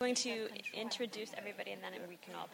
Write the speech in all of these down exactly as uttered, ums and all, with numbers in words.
going to introduce everybody and then we can all...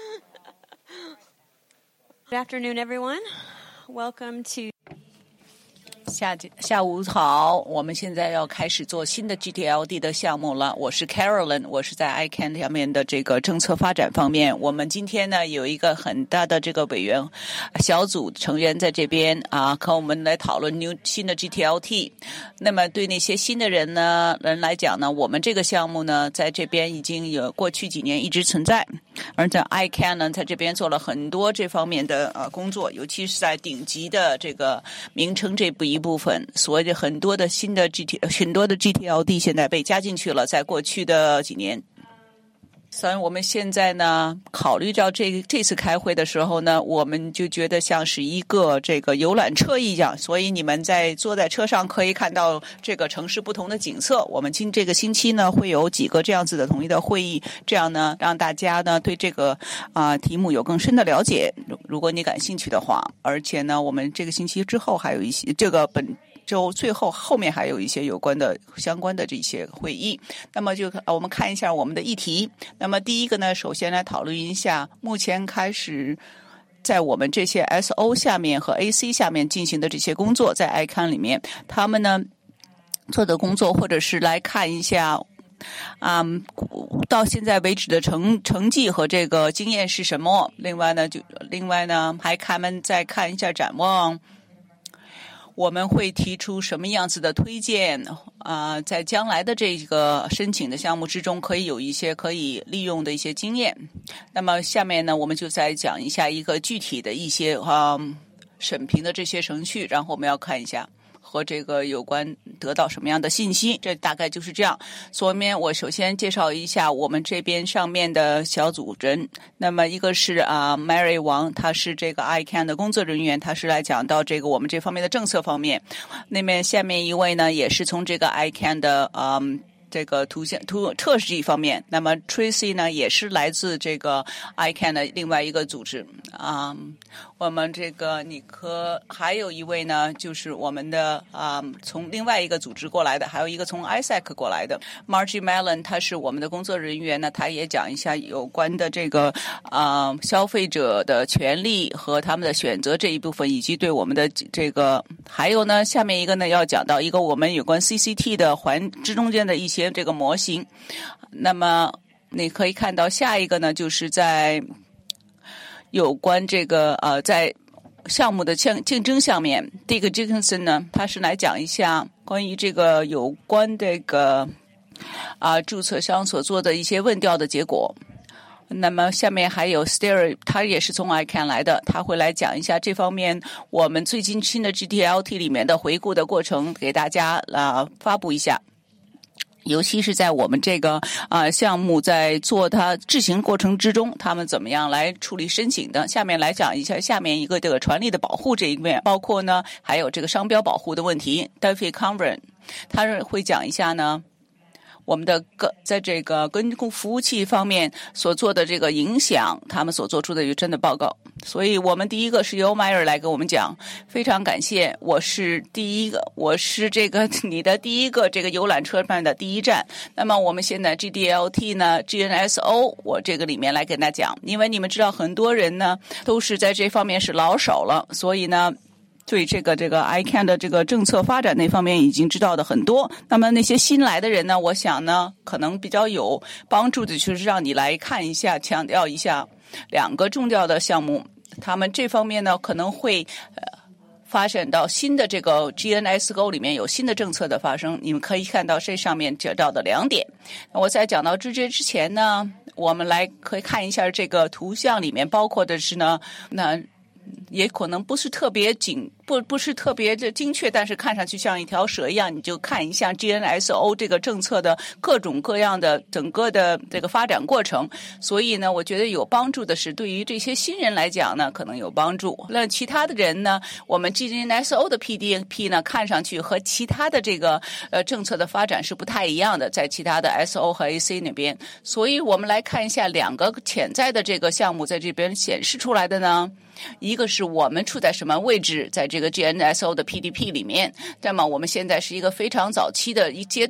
Good afternoon, everyone. Welcome to... 下下午好，我们现在要开始做新的 G T L D 的项目了。我是 Carolyn， 我是在 I C A N 下面的这个政策发展方面。我们今天呢有一个很大的这个委员小组成员在这边啊，和我们来讨论 new 新的 G T L T。那么对那些新的人呢人来讲呢，我们这个项目呢在这边已经有过去几年一直存在，而在 I C A N 呢在这边做了很多这方面的呃工作，尤其是在顶级的这个名称这部一部分，所谓的很多的新的 G T 很多的 G T L D 现在被加进去了，在过去的几年。所以我们现在呢考虑到这这次开会的时候呢，我们就觉得像是一个这个游览车一样，所以你们在坐在车上可以看到这个城市不同的景色。我们今这个星期呢会有几个这样子的统一的会议，这样呢让大家呢对这个啊、呃、题目有更深的了解，如果你感兴趣的话。而且呢我们这个星期之后还有一些这个本就最后后面还有一些有关的相关的这些会议。那么就我们看一下我们的议题。那么第一个呢，首先来讨论一下目前开始在我们这些 S O 下面和 A C 下面进行的这些工作，在 I C A N 里面他们呢做的工作，或者是来看一下嗯，到现在为止的成成绩和这个经验是什么。另外呢就另外呢还他们再看一下展望，我们会提出什么样子的推荐啊、呃？在将来的这个申请的项目之中，可以有一些可以利用的一些经验。那么下面呢，我们就再讲一下一个具体的一些啊、呃、审评的这些程序，然后我们要看一下和这个有关得到什么样的信息，这大概就是这样。所以我首先介绍一下我们这边上面的小组人。那么一个是啊 Mary 王，她是这个 I C A N 的工作人员，她是来讲到这个我们这方面的政策方面。那么下面一位呢，也是从这个 I C A N 的嗯。这个图像图特技方面，那么 Tracy 呢也是来自这个 I C A N 的另外一个组织啊、嗯。我们这个尼克还有一位呢，就是我们的啊、嗯、从另外一个组织过来的，还有一个从 I S A C 过来的 Margie Mellon， 他是我们的工作人员呢，他也讲一下有关的这个啊、呃、消费者的权利和他们的选择这一部分，以及对我们的这个还有呢，下面一个呢要讲到一个我们有关 C C T 的环之中间的一些这个模型。那么你可以看到下一个呢，就是在有关这个呃在项目的竞竞争上面 Dick Dickinson 呢，他是来讲一下关于这个有关这个啊、呃、注册商所做的一些问调的结果。那么下面还有 Stary， 他也是从 I C A N 来的，他会来讲一下这方面我们最近新的 G T L T 里面的回顾的过程，给大家啊、呃、发布一下。尤其是在我们这个啊、呃、项目在做它执行过程之中，他们怎么样来处理申请的。下面来讲一下下面一个这个传力的保护这一面，包括呢还有这个商标保护的问题。David Conran 他会讲一下呢我们的个在这个跟服务器方面所做的这个影响，他们所做出的有真的报告。所以我们第一个是由 Meyer 来跟我们讲，非常感谢，我是第一个，我是这个你的第一个这个游览车上的第一站。那么我们现在 G D L T 呢 G N S O 我这个里面来跟大家讲，因为你们知道很多人呢都是在这方面是老手了，所以呢对这个这个 I C A N 的这个政策发展那方面已经知道的很多。那么那些新来的人呢，我想呢可能比较有帮助的就是让你来看一下，强调一下两个重要的项目，他们这方面呢可能会呃发展到新的这个 G N S O 里面有新的政策的发生，你们可以看到这上面讲到的两点。我在讲到这些之前呢，我们来可以看一下这个图像里面包括的是呢那也可能不是特别紧，不不是特别的精确，但是看上去像一条蛇一样，你就看一下 G N S O 这个政策的各种各样的整个的这个发展过程。所以呢，我觉得有帮助的是，对于这些新人来讲呢，可能有帮助。那其他的人呢，我们 G N S O 的 P D P 呢，看上去和其他的这个呃政策的发展是不太一样的，在其他的 S O 和 A C 那边。所以我们来看一下两个潜在的这个项目在这边显示出来的呢。一个是我们处在什么位置，在这个 G N S O 的 P D P 里面，那么我们现在是一个非常早期的一阶段。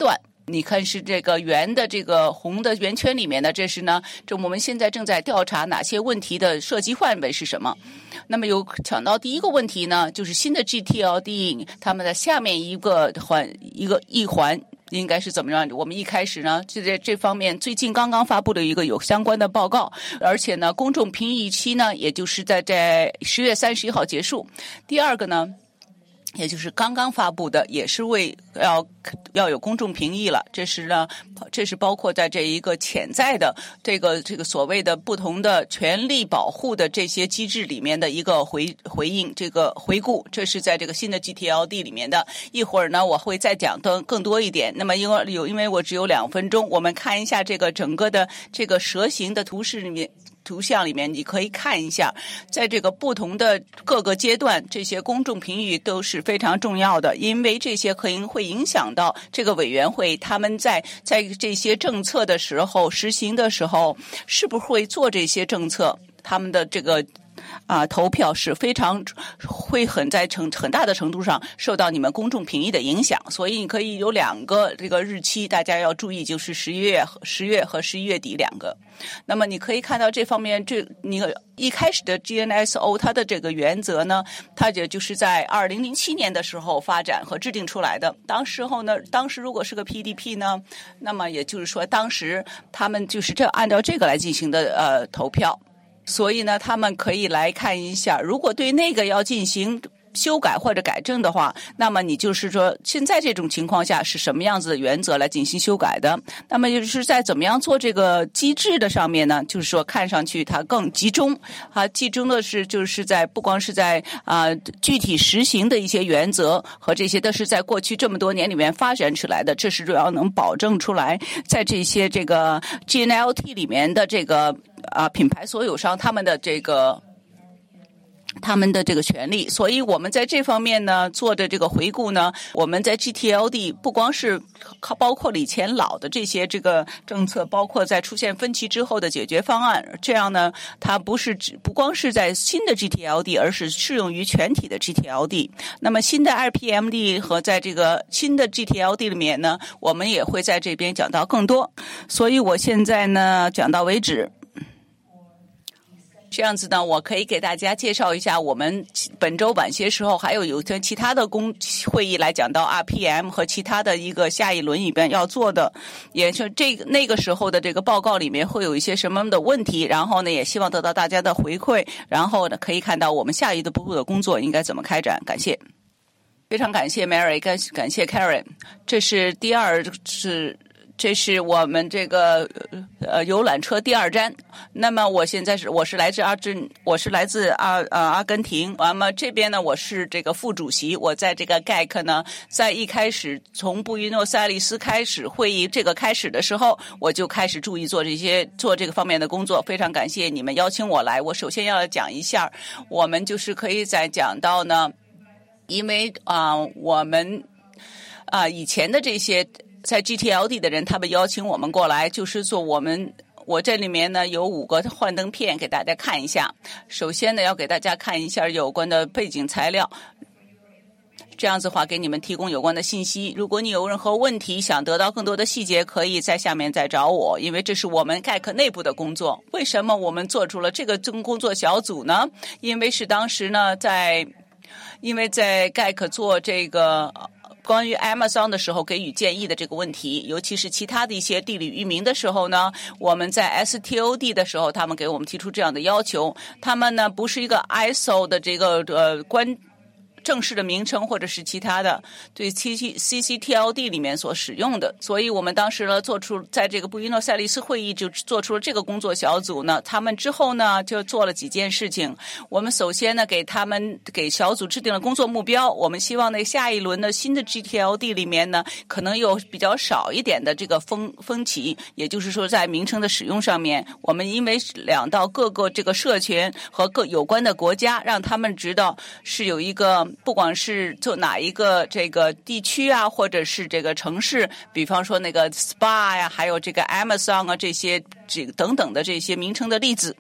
你看是这个圆的这个红的圆圈里面的，这是呢，这我们现在正在调查哪些问题的涉及范围是什么。那么有讲到第一个问题呢，就是新的 G T L D 他们的下面一个环一个一环应该是怎么样？我们一开始呢，就在这方面最近刚刚发布的一个有相关的报告，而且呢，公众评议期呢，也就是在在十月三十一号结束。第二个呢，也就是刚刚发布的，也是为要要有公众评议了。这是呢，这是包括在这一个潜在的这个这个所谓的不同的权利保护的这些机制里面的一个回回应，这个回顾。这是在这个新的 G T L D 里面的。一会儿呢，我会再讲的更多一点。那么因为有因为我只有两分钟，我们看一下这个整个的这个蛇形的图示里面。图像里面你可以看一下，在这个不同的各个阶段，这些公众评议都是非常重要的，因为这些可能会影响到这个委员会他们在在这些政策的时候实行的时候，是不是会做这些政策，他们的这个啊，投票是非常会很在程很大的程度上受到你们公众评议的影响，所以你可以有两个这个日期，大家要注意，就是十一月、十月和十一月底两个。那么你可以看到这方面，这你一开始的 G N S O 它的这个原则呢，它也就是在二零零七年的时候发展和制定出来的。当时候呢，当时如果是个 P D P 呢，那么也就是说，当时他们就是这按照这个来进行的呃投票。所以呢，他们可以来看一下，如果对那个要进行修改或者改正的话，那么你就是说，现在这种情况下是什么样子的原则来进行修改的？那么就是在怎么样做这个机制的上面呢？就是说，看上去它更集中啊，集中的是就是在不光是在啊具体实行的一些原则和这些，都是在过去这么多年里面发展出来的，这是主要能保证出来在这些这个 G N L T 里面的这个。啊，品牌所有商他们的这个他们的这个权利，所以我们在这方面呢做的这个回顾呢，我们在 G T L D 不光是包括了以前老的这些这个政策，包括在出现分歧之后的解决方案，这样呢，它不是只不光是在新的 G T L D， 而是适用于全体的 G T L D。那么新的 R P M D 和在这个新的 G T L D 里面呢，我们也会在这边讲到更多。所以我现在呢讲到为止。这样子呢，我可以给大家介绍一下我们本周晚些时候还有有些其他的公会议来讲到 R P M 和其他的一个下一轮里边要做的，也是这个那个时候的这个报告里面会有一些什么的问题，然后呢也希望得到大家的回馈，然后呢可以看到我们下一步的工作应该怎么开展。感谢，非常感谢 Mary， 感感谢 Karen。 这是第二是。这是我们这个呃游览车第二站。那么我现在是我是来自阿根我是来自阿呃阿根廷。那么这边呢，我是这个副主席。我在这个 G A C 呢，在一开始从布宜诺斯艾利斯开始会议这个开始的时候，我就开始注意做这些做这个方面的工作。非常感谢你们邀请我来。我首先要讲一下，我们就是可以再讲到呢，因为啊、呃、我们啊、呃、以前的这些。在 G T L D 的人，他们邀请我们过来，就是做我们我这里面呢有五个幻灯片给大家看一下。首先呢，要给大家看一下有关的背景材料，这样子的话给你们提供有关的信息。如果你有任何问题，想得到更多的细节，可以在下面再找我，因为这是我们 G A C 内部的工作。为什么我们做出了这个工作小组呢？因为是当时呢，在因为在 G A C 做这个。关于 Amazon 的时候给予建议的这个问题，尤其是其他的一些地理域名的时候呢，我们在 S T O D 的时候，他们给我们提出这样的要求。他们呢不是一个 I S O 的这个呃关正式的名称或者是其他的对 C C T L D 里面所使用的，所以我们当时呢做出在这个布宜诺斯艾利斯会议就做出了这个工作小组呢。他们之后呢就做了几件事情。我们首先呢给他们给小组制定了工作目标，我们希望呢下一轮的新的 G T L D 里面呢可能有比较少一点的这个分分歧，也就是说在名称的使用上面，我们因为两到各个这个社群和各有关的国家，让他们知道是有一个。不管是做哪一个这个地区啊，或者是这个城市，比方说那个 S P A 呀、啊，还有这个 Amazon 啊，这些这等等的这些名称的例子。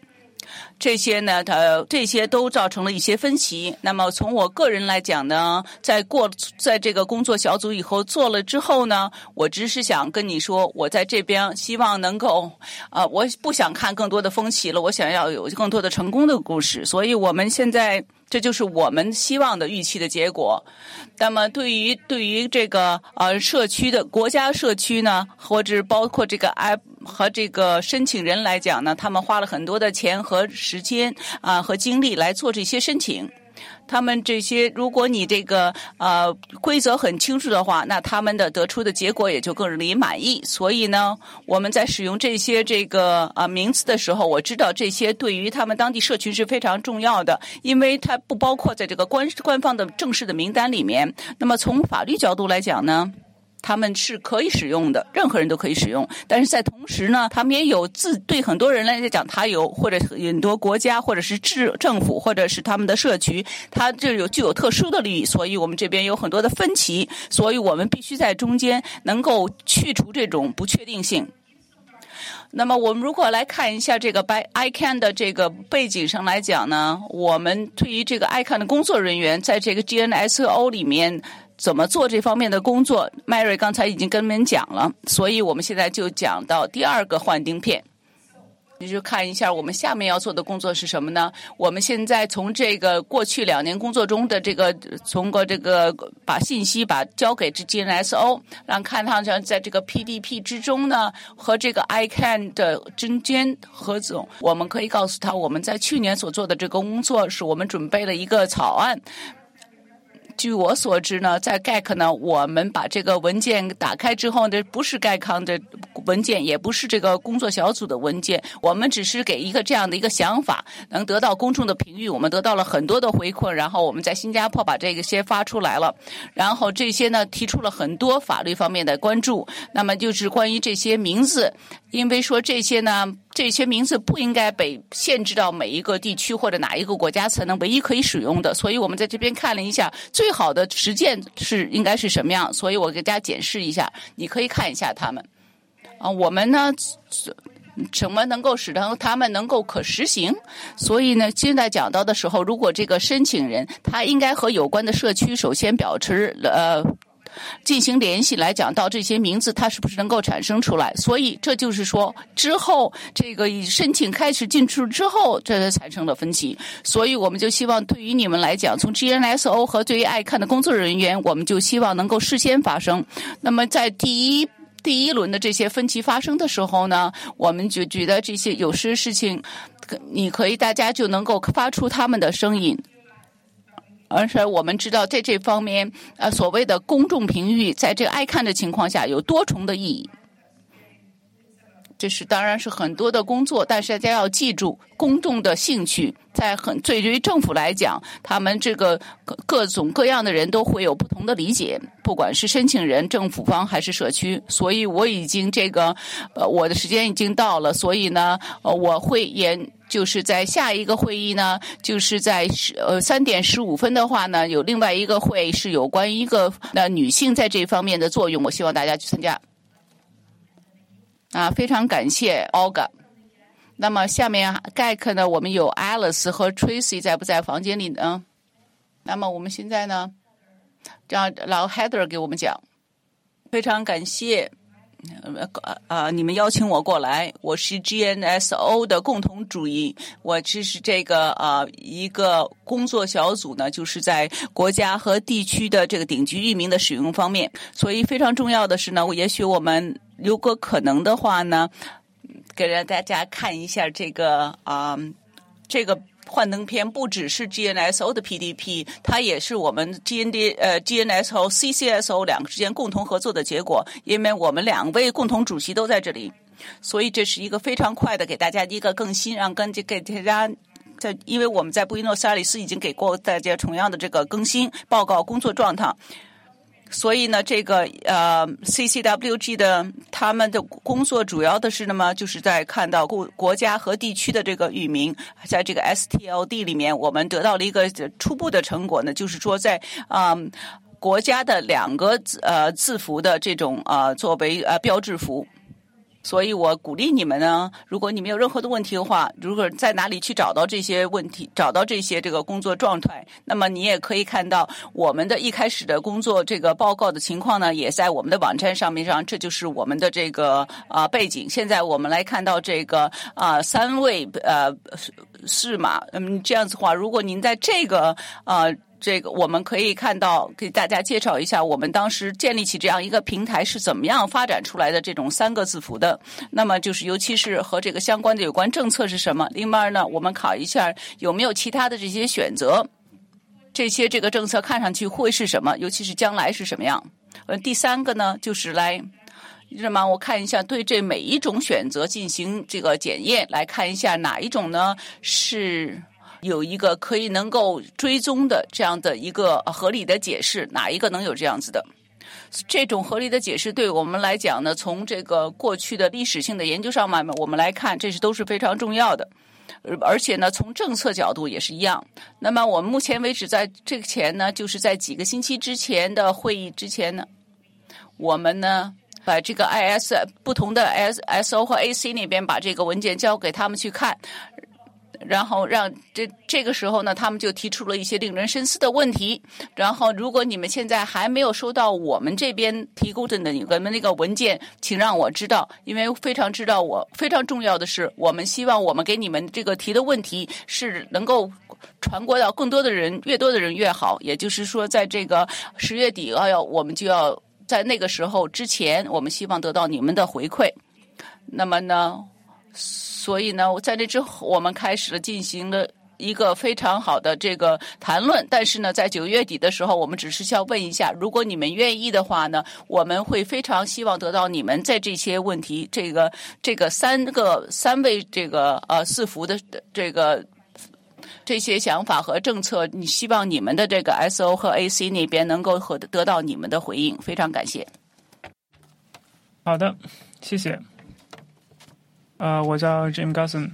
这些呢，它这些都造成了一些分歧。那么从我个人来讲呢，在过在这个工作小组以后做了之后呢，我只是想跟你说，我在这边希望能够啊、呃，我不想看更多的分歧了，我想要有更多的成功的故事。所以我们现在这就是我们希望的预期的结果。那么对于对于这个呃社区的国家社区呢，或者包括这个 I 和这个申请人来讲呢，他们花了很多的钱和时间啊、呃、和精力来做这些申请。他们这些，如果你这个呃规则很清楚的话，那他们的得出的结果也就更让你满意。所以呢，我们在使用这些这个呃名词的时候，我知道这些对于他们当地社群是非常重要的，因为它不包括在这个官官方的正式的名单里面。那么从法律角度来讲呢，他们是可以使用的，任何人都可以使用。但是在同时呢，他们也有自对很多人来讲，他有或者很多国家或者是治政府或者是他们的社区，它这有具有特殊的利益，所以我们这边有很多的分歧，所以我们必须在中间能够去除这种不确定性。那么我们如果来看一下这个 by I C A N 的这个背景上来讲呢，我们对于这个 I C A N 的工作人员在这个 G N S O 里面怎么做这方面的工作 ，Mary 刚才已经跟你们讲了，所以我们现在就讲到第二个幻灯片。你就看一下我们下面要做的工作是什么呢？我们现在从这个过去两年工作中的这个，从个这个把信息把交给 G N S O， 让看上去在这个 P D P 之中呢，和这个 I C A N 的中间合作，我们可以告诉他，我们在去年所做的这个工作是我们准备了一个草案。据我所知呢，在 G A C 呢，我们把这个文件打开之后呢，不是 G A C 的文件，也不是这个工作小组的文件，我们只是给一个这样的一个想法，能得到公众的评语。我们得到了很多的回馈，然后我们在新加坡把这个些发出来了，然后这些呢提出了很多法律方面的关注。那么就是关于这些名字，因为说这些呢。这些名字不应该被限制到每一个地区或者哪一个国家才能唯一可以使用的，所以我们在这边看了一下最好的实践是应该是什么样，所以我给大家解释一下，你可以看一下他们。啊，我们呢什么能够使得他们能够可实行？所以呢，现在讲到的时候，如果这个申请人他应该和有关的社区首先保持呃。进行联系来讲到这些名字它是不是能够产生出来，所以这就是说之后这个申请开始进出之后这产生了分歧，所以我们就希望对于你们来讲，从 G N S O 和对于 I C A N 的工作人员，我们就希望能够事先发生。那么在第一第一轮的这些分歧发生的时候呢，我们就觉得这些有些事情你可以大家就能够发出他们的声音，而且我们知道在这方面呃，所谓的公众评语在这个I C A N的情况下有多重的意义。这是当然是很多的工作，但是大家要记住公众的兴趣，在很对于政府来讲，他们这个各种各样的人都会有不同的理解，不管是申请人、政府方还是社区。所以我已经这个呃我的时间已经到了，所以呢呃我会也就是在下一个会议呢，就是在呃三点十五分的话呢，有另外一个会是有关于一个呃女性在这方面的作用，我希望大家去参加。啊，非常感谢 Olga。那么下面 G A C 呢，我们有 Alice 和 Tracy 在不在房间里呢？那么我们现在呢，让老 Heather 给我们讲。非常感谢。呃呃，你们邀请我过来，我是 G N S O 的共同主义，我这是这个呃一个工作小组呢，就是在国家和地区的这个顶级域名的使用方面，所以非常重要的是呢，我也许我们如果可能的话呢，给让大家看一下这个啊、呃、这个。幻灯片不只是 G N S O 的 P D P， 它也是我们 G N D 呃 G N S O C C S O 两个之间共同合作的结果，因为我们两位共同主席都在这里，所以这是一个非常快的给大家一个更新，让跟给大家。在因为我们在布宜诺斯艾利斯已经给过大家同样的这个更新报告工作状态。所以呢，这个呃 C C W G 的他们的工作主要的是那么就是在看到国国家和地区的这个域名，在这个 S T L D 里面，我们得到了一个初步的成果呢，就是说在嗯、呃、国家的两个呃字符的这种呃作为呃标志符。 所以我鼓励你们呢，如果你们有任何的问题的话，如果在哪里去找到这些问题，找到这些这个工作状态，那么你也可以看到我们的一开始的工作这个报告的情况呢，也在我们的网站上面上，这就是我们的这个啊、呃、背景。现在我们来看到这个啊、呃、三位呃是嘛，嗯，这样子的话，如果您在这个呃。这个我们可以看到，给大家介绍一下我们当时建立起这样一个平台是怎么样发展出来的这种三个字符的。那么就是尤其是和这个相关的有关政策是什么。另外呢，我们考一下有没有其他的这些选择，这些这个政策看上去会是什么，尤其是将来是什么样。呃，第三个呢，就是来什么？我看一下对这每一种选择进行这个检验，来看一下哪一种呢是有一个可以能够追踪的这样的一个合理的解释，哪一个能有这样子的？这种合理的解释对我们来讲呢，从这个过去的历史性的研究上面我们来看，这是都是非常重要的。而且呢，从政策角度也是一样。那么我们目前为止在这个前呢，就是在几个星期之前的会议之前呢，我们呢把这个 I S 不同的 S O 和 A C 那边把这个文件交给他们去看。然后让这这个时候呢，他们就提出了一些令人深思的问题。然后，如果你们现在还没有收到我们这边提供的你们那个文件，请让我知道，因为非常知道我非常重要的是，我们希望我们给你们这个提的问题是能够传播到更多的人，越多的人越好。也就是说，在这个十月底要我们就要在那个时候之前，我们希望得到你们的回馈。那么呢？所以呢，在这之后，我们开始了进行了一个非常好的这个谈论。但是呢，在九月底的时候，我们只是要问一下，如果你们愿意的话呢，我们会非常希望得到你们在这些问题，这个这个三个三位这个呃四幅的这个这些想法和政策，你希望你们的这个 S O 和 A C 那边能够和得到你们的回应，非常感谢。 好的，谢谢。呃，我叫 Jim Gusson，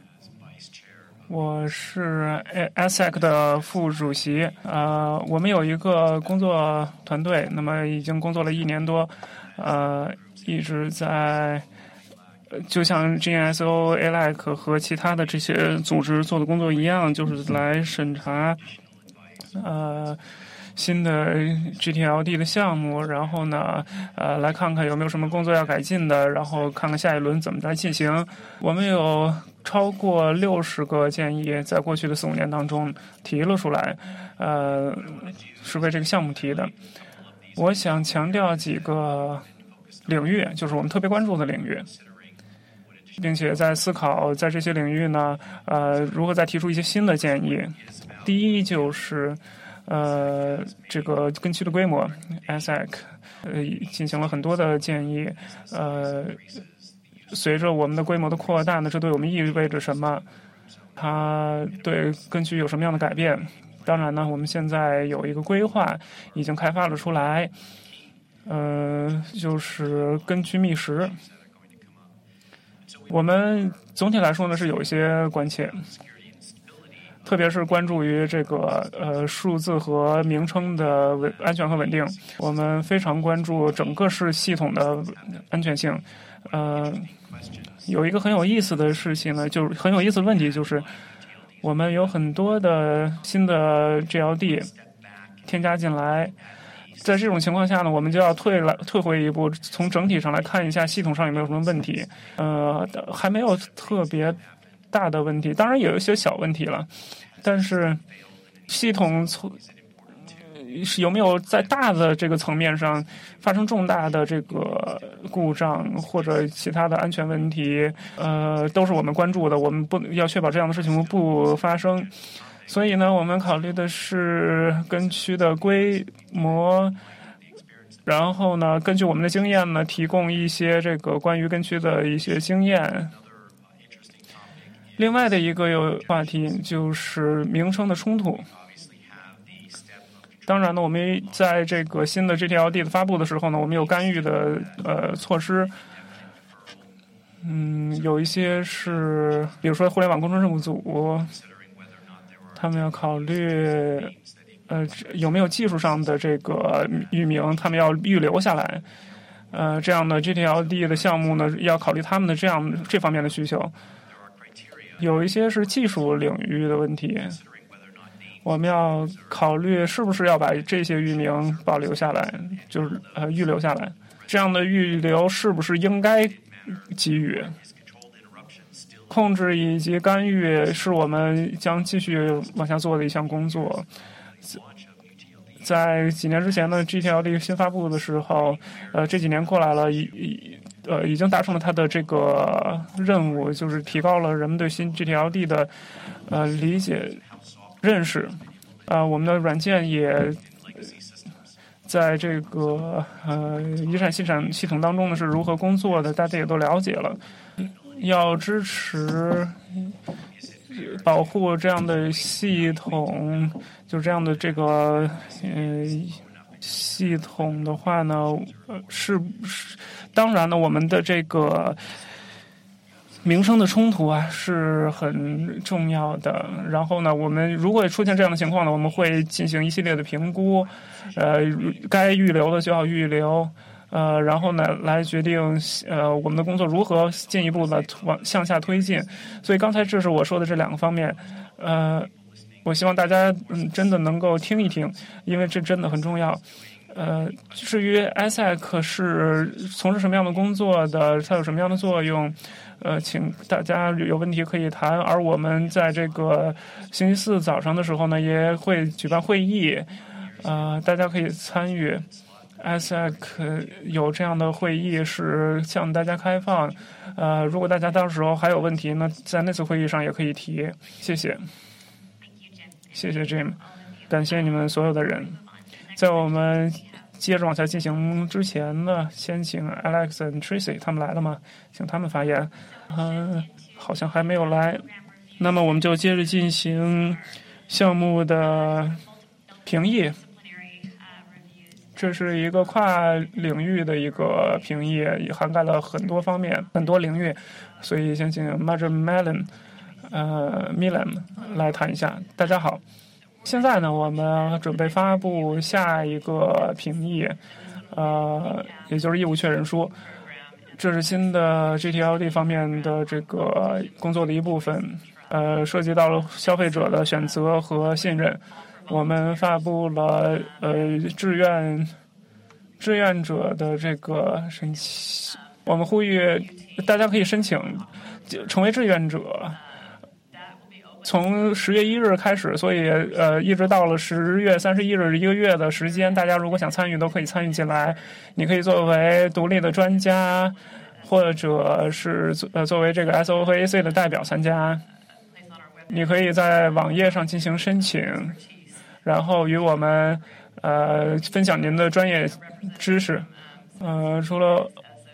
我是 A S E C 的副主席。呃，我们有一个工作团队，那么已经工作了一年多，呃，一直在，就像 G N S O、A L E C 和其他的这些组织做的工作一样，就是来审查，呃。新的 G T L D 的项目，然后呢，呃，来看看有没有什么工作要改进的，然后看看下一轮怎么来进行。我们有超过六十个建议，在过去的四五年当中提了出来，呃，是为这个项目提的。我想强调几个领域，就是我们特别关注的领域，并且在思考在这些领域呢，呃，如何再提出一些新的建议。第一就是。呃，这个跟区的规模 A S E C 呃进行了很多的建议。呃，随着我们的规模的扩大呢，这对我们意味着什么？它对跟区有什么样的改变？当然呢，我们现在有一个规划已经开发了出来，呃，就是跟区觅食。我们总体来说呢是有一些关切。特别是关注于这个呃数字和名称的稳安全和稳定，我们非常关注整个是系统的安全性。呃，有一个很有意思的事情呢，就是很有意思的问题，就是我们有很多的新的 G L D 添加进来，在这种情况下呢，我们就要退来退回一步，从整体上来看一下系统上有没有什么问题。呃，还没有特别大的问题，当然也有一些小问题了，但是系统从有没有在大的这个层面上发生重大的这个故障或者其他的安全问题，呃，都是我们关注的。我们不要确保这样的事情不发生，所以呢，我们考虑的是跟区的规模。然后呢，根据我们的经验呢，提供一些这个关于跟区的一些经验。另外的一个有话题就是名称的冲突。当然呢，我们在这个新的 G T L D 的发布的时候呢，我们有干预的呃措施。嗯，有一些是，比如说互联网工程任务组，他们要考虑呃有没有技术上的这个域名，他们要预留下来。 呃这样的 G T L D 的项目呢，要考虑他们的这样这方面的需求。有一些是技术领域的问题，我们要考虑是不是要把这些域名保留下来，就是呃预留下来。这样的预留是不是应该给予？控制以及干预是我们将继续往下做的一项工作。在几年之前的 G T L D 新发布的时候，呃，这几年过来了，已呃已经达成了它的这个任务，就是提高了人们对新 G T L D 的呃理解认识。啊、呃，我们的软件也在这个呃一闪信闪系统当中呢是如何工作的，大家也都了解了。要支持保护这样的系统，就这样的这个呃系统的话呢，呃是是当然呢，我们的这个名声的冲突啊是很重要的。然后呢，我们如果出现这样的情况呢，我们会进行一系列的评估，呃，该预留的就要预留。呃，然后呢，来决定呃我们的工作如何进一步的往向下推进。所以刚才这是我说的这两个方面，呃，我希望大家嗯真的能够听一听，因为这真的很重要。呃，至于 I S A C 是从事什么样的工作的，它有什么样的作用，呃，请大家有问题可以谈。而我们在这个星期四早上的时候呢，也会举办会议，呃，大家可以参与。I S A C 有这样的会议是向大家开放，呃，如果大家到时候还有问题呢，在那次会议上也可以提。谢谢，谢谢 Jim， 感谢你们所有的人。在我们接着往下进行之前呢，先请 Alex and Tracy 他们来了吗？请他们发言。嗯、呃，好像还没有来。那么我们就接着进行项目的评议。这是一个跨领域的一个评议，也涵盖了很多方面、很多领域，所以先请 Marjorie Mellon， 呃 Milan 来谈一下。大家好，现在呢，我们准备发布下一个评议，呃，也就是义务确认书。这是新的 G T L D 方面的这个工作的一部分，呃，涉及到了消费者的选择和信任。我们发布了呃志愿志愿者的这个申请，我们呼吁大家可以申请成为志愿者。从十月一日开始，所以呃一直到了十月三十一日一个月的时间，大家如果想参与都可以参与进来。你可以作为独立的专家，或者是呃作为这个 S O 和 A C 的代表参加。你可以在网页上进行申请。然后与我们呃分享您的专业知识。呃，除了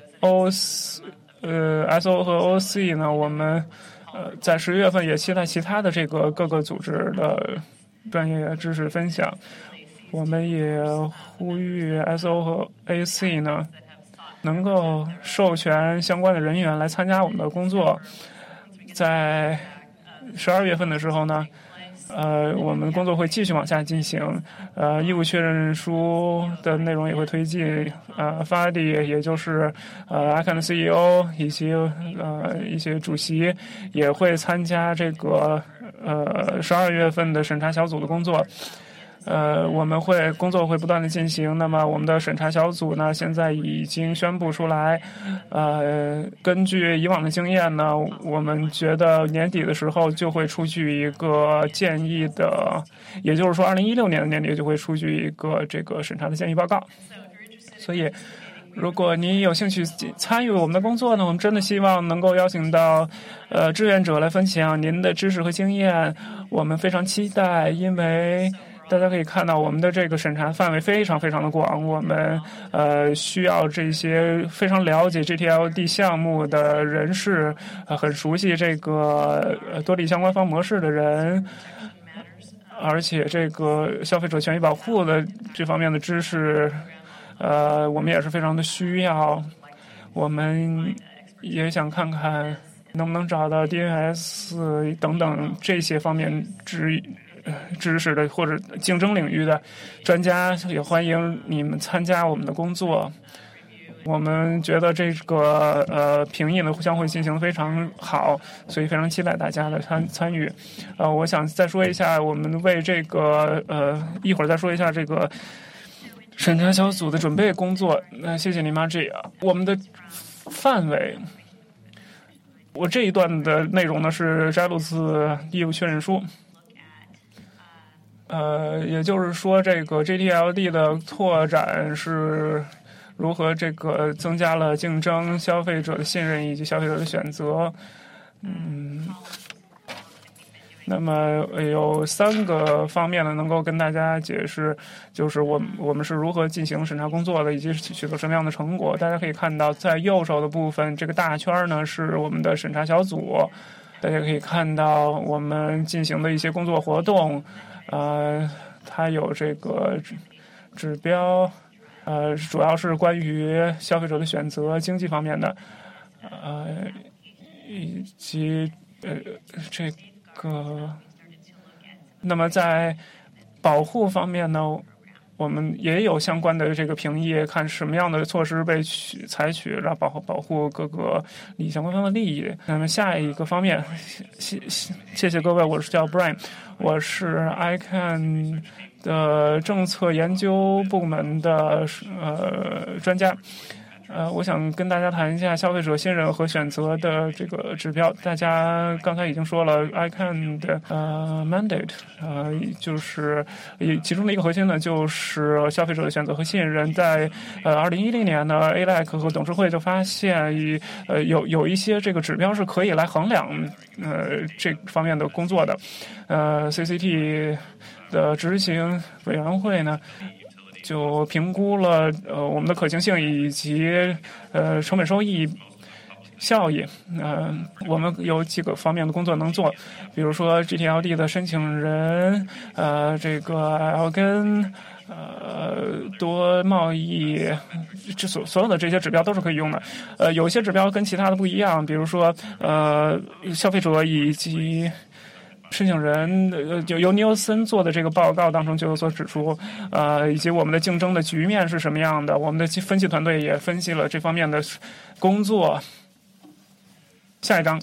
O 呃 S O 和 O C 呢，我们呃在十月份也期待其他的这个各个组织的专业知识分享。我们也呼吁 S O 和 A C 呢能够授权相关的人员来参加我们的工作。在十二月份的时候呢。呃，我们工作会继续往下进行，呃，义务确认书的内容也会推进，呃 ，F A D I 也就是呃 I C A N 的 C E O 以及呃一些主席也会参加这个呃十二月份的审查小组的工作。呃，我们会工作会不断的进行。那么我们的审查小组呢，现在已经宣布出来。呃，根据以往的经验呢，我们觉得年底的时候就会出具一个建议的，也就是说，二零一六年的年底就会出具一个这个审查的建议报告。所以，如果您有兴趣参与我们的工作呢，我们真的希望能够邀请到呃志愿者来分享您的知识和经验。我们非常期待，因为大家可以看到我们的这个审查范围非常非常的广，我们呃需要这些非常了解 G T L D 项目的人士，呃很熟悉这个呃多利相关方模式的人，而且这个消费者权益保护的这方面的知识，呃我们也是非常的需要。我们也想看看能不能找到 D N S 等等这些方面知知识的或者竞争领域的专家，也欢迎你们参加我们的工作。 我们觉得这个呃评议呢互相会进行得非常好，所以非常期待大家的参参与。呃，我想再说一下，我们为这个呃一会儿再说一下这个审查小组的准备工作。那、呃、谢谢你妈 G 啊，我们的范围。我这一段的内容呢是摘录自业务确认书，呃，也就是说，这个 G T L D 的拓展是如何这个增加了竞争、消费者的信任以及消费者的选择。嗯，那么有三个方面呢，能够跟大家解释，就是我我们是如何进行审查工作的，以及取得什么样的成果。大家可以看到，在右手的部分，这个大圈呢是我们的审查小组，大家可以看到我们进行的一些工作活动，呃，它有这个指指标，呃，主要是关于消费者的选择、经济方面的，呃，以及呃这个。个，那么在保护方面呢，我们也有相关的这个评议，看什么样的措施被取采取，然后保护保护各个利益相关方的利益。那么下一个方面，谢谢谢各位，我是叫 Brian， 我是 I C A N 的政策研究部门的呃专家。呃，我想跟大家谈一下消费者信任和选择的这个指标。大家刚才已经说了 ，I C A N 的呃 mandate， 呃，就是其中的一个核心呢，就是消费者的选择和信任。在呃二零一零年呢 ，A L E C 和董事会就发现，以呃有有一些这个指标是可以来衡量呃这方面的工作的。呃 ，C C T 的执行委员会呢，就评估了呃我们的可行性以及呃成本收益效益。呃，我们有几个方面的工作能做，比如说 G T L D 的申请人，呃，这个 L 跟呃多贸易，这所所有的这些指标都是可以用的。呃，有些指标跟其他的不一样，比如说呃消费者以及申请人呃，就由尼尔森做的这个报告当中就有所指出，呃，以及我们的竞争的局面是什么样的。我们的分析团队也分析了这方面的工作。下一章，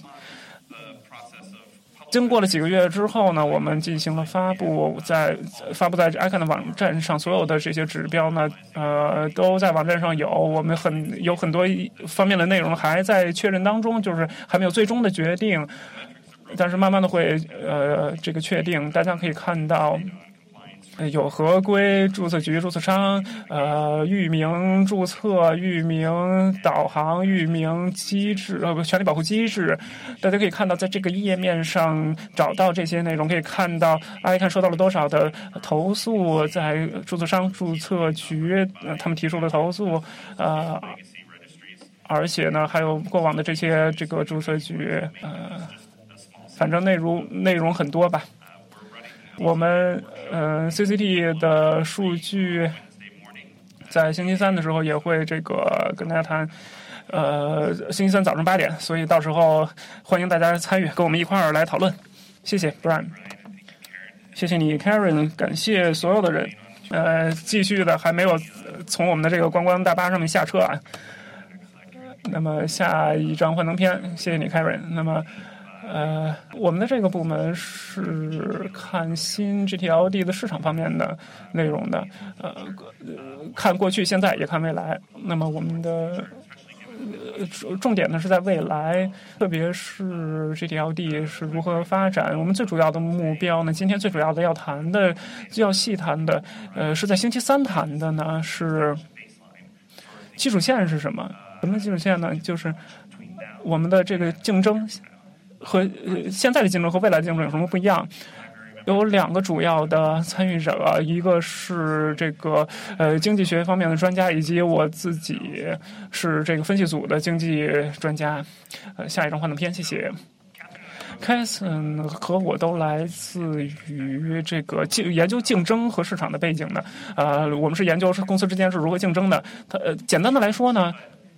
经过了几个月之后呢，我们进行了发布，在发布在 I C A N 的网站上，所有的这些指标呢，呃，都在网站上有。我们很有很多方面的内容还在确认当中，就是还没有最终的决定。但是慢慢的会呃这个确定，大家可以看到，呃、有合规、注册局、注册商、呃域名注册、域名导航、域名机制呃权利保护机制。大家可以看到，在这个页面上找到这些内容，可以看到 I C A N 收到了多少的投诉，在注册商、注册局、呃、他们提出了投诉，呃，而且呢还有过往的这些这个注册局呃。反正内容内容很多吧。我们呃 C C T 的数据在星期三的时候也会这个跟大家谈，呃星期三早上八点，所以到时候欢迎大家参与，跟我们一块儿来讨论。谢谢 Brian， 谢谢你 Karen， 感谢所有的人。呃，继续的还没有从我们的这个观光大巴上面下车啊。那么下一张幻灯片，谢谢你 Karen。那么。呃，我们的这个部门是看新 G T L D 的市场方面的内容的，呃，看过去、现在也看未来。那么我们的呃重点呢是在未来，特别是 G T L D 是如何发展。我们最主要的目标呢，今天最主要的要谈的、要细谈的，呃，是在星期三谈的呢，是基础线是什么？什么基础线呢？就是我们的这个竞争。和呃现在的竞争和未来的竞争有什么不一样？有两个主要的参与者，一个是这个呃经济学方面的专家，以及我自己是这个分析组的经济专家。呃，下一张幻灯片，谢谢。凯森和我都来自于这个竞研究竞争和市场的背景的，呃，我们是研究公司之间是如何竞争的。它呃，简单的来说呢，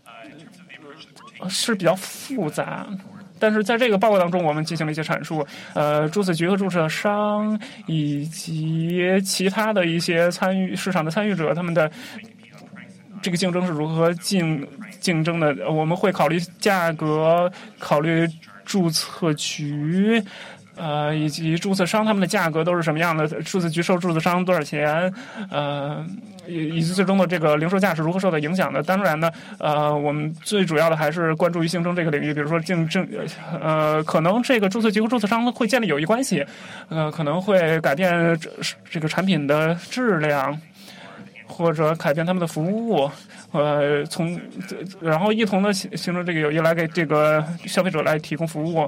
是比较复杂。但是在这个报告当中，我们进行了一些阐述，呃，注册局和注册商以及其他的一些参与市场的参与者，他们的这个竞争是如何竞竞争的？我们会考虑价格，考虑注册局。呃，以及注册商他们的价格都是什么样的？注册局收注册商多少钱？呃，以以及最终的这个零售价是如何受到影响的？当然呢，呃，我们最主要的还是关注于竞争这个领域，比如说竞争，呃，可能这个注册局和注册商会建立友谊关系，呃，可能会改变这这个产品的质量，或者改变他们的服务。呃，从然后一同的形成这个友谊来给这个消费者来提供服务。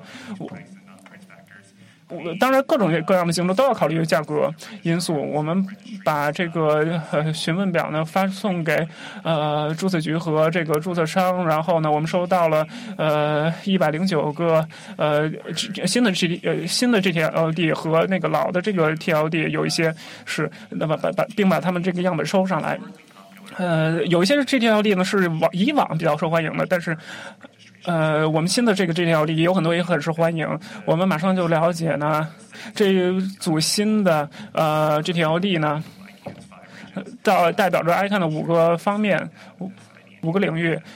当然，各种各样的竞争都要考虑价格因素。我们把这个呃询问表呢发送给呃注册局和这个注册商，然后呢，我们收到了呃一百零九个呃新的 G 呃新的 G T L D 和那个老的这个 T L D 有一些是那么把把并把他们这个样本收上来。呃，有一些 G T L D 呢是往以往比较受欢迎的，但是。呃，我们新的这个 G T L D 也有很多也很受欢迎。我们马上就了解呢，这一组新的呃 G T L D 呢，到代表着 I C A N 的五个方面，五五个领域。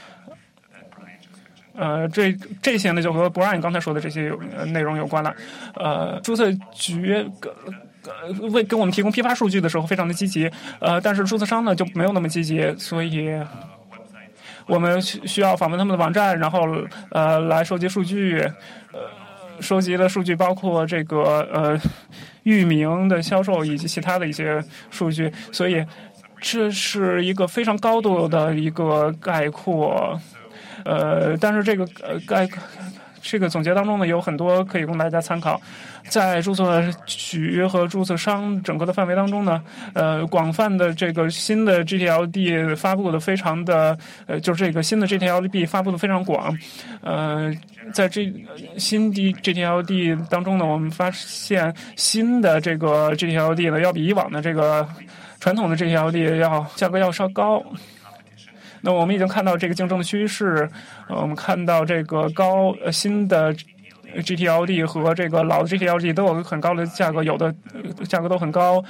呃，这这些呢就和 Brian 刚才说的这些有、呃、内容有关了。呃，注册局。呃，为给我们提供批发数据的时候非常的积极，呃，但是注册商呢就没有那么积极，所以。我们需需要访问他们的网站，然后呃来收集数据，呃收集的数据包括这个呃域名的销售以及其他的一些数据，所以这是一个非常高度的一个概括，呃，但是这个呃概这个总结当中呢有很多可以供大家参考。在注册局和注册商整个的范围当中呢，呃，广泛的这个新的 G T L D 发布的非常的，呃，就是这个新的 G T L D 发布的非常广，呃，在这新的 G T L D 当中呢，我们发现新的这个 G T L D 呢，要比以往的这个传统的 G T L D 要价格要稍高。那我们已经看到这个竞争的趋势，呃、我们看到这个高呃新的。G T L D 和这个老的 G T L D 都有很高的价格，有的价格都很高。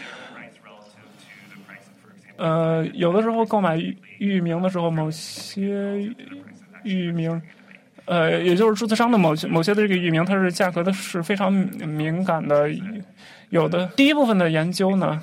呃，有的时候购买域名的时候，某些域名，呃，也就是注册商的某些某些的这个域名，它是价格的是非常敏感的。有的第一部分的研究呢。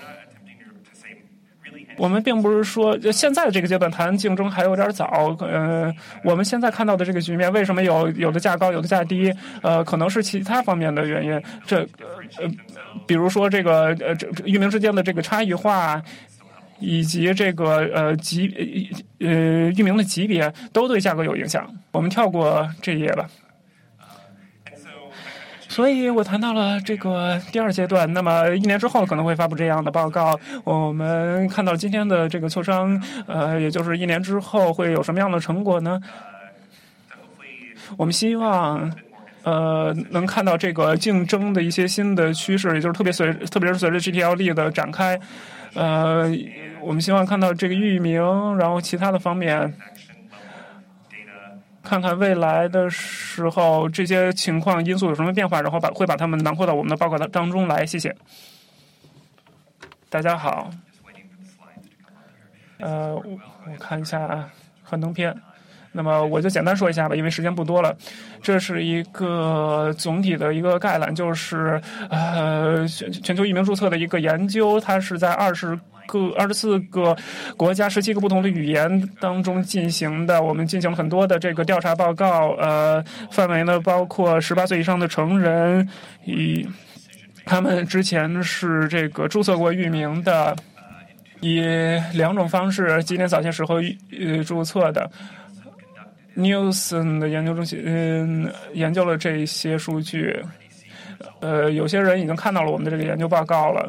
我们并不是说现在的这个阶段谈竞争还有点早，呃，我们现在看到的这个局面，为什么有有的价高，有的价低？呃，可能是其他方面的原因。这呃，比如说这个呃，这域名之间的这个差异化，以及这个呃级呃域名的级别，都对价格有影响。我们跳过这一页吧。所以我谈到了这个第二阶段，那么一年之后可能会发布这样的报告。我们看到今天的这个磋商，呃，也就是一年之后会有什么样的成果呢？我们希望，呃，能看到这个竞争的一些新的趋势，也就是特别随，特别是随着 G T L D 的展开，呃，我们希望看到这个域名，然后其他的方面。看看未来的时候这些情况因素有什么变化，然后把会把它们囊括到我们的报告当中来。谢谢。大家好，呃，我我看一下幻灯片，那么我就简单说一下吧，因为时间不多了。这是一个总体的一个概览，就是呃全全球域名注册的一个研究，它是在二十。个二十四个国家十七个不同的语言当中进行的，我们进行了很多的这个调查报告，呃，范围呢包括十八岁以上的成人，以他们之前是这个注册过域名的，以两种方式，几年早些时候呃注册的。Nielsen 的研究中心嗯研究了这些数据，呃，有些人已经看到了我们的这个研究报告了。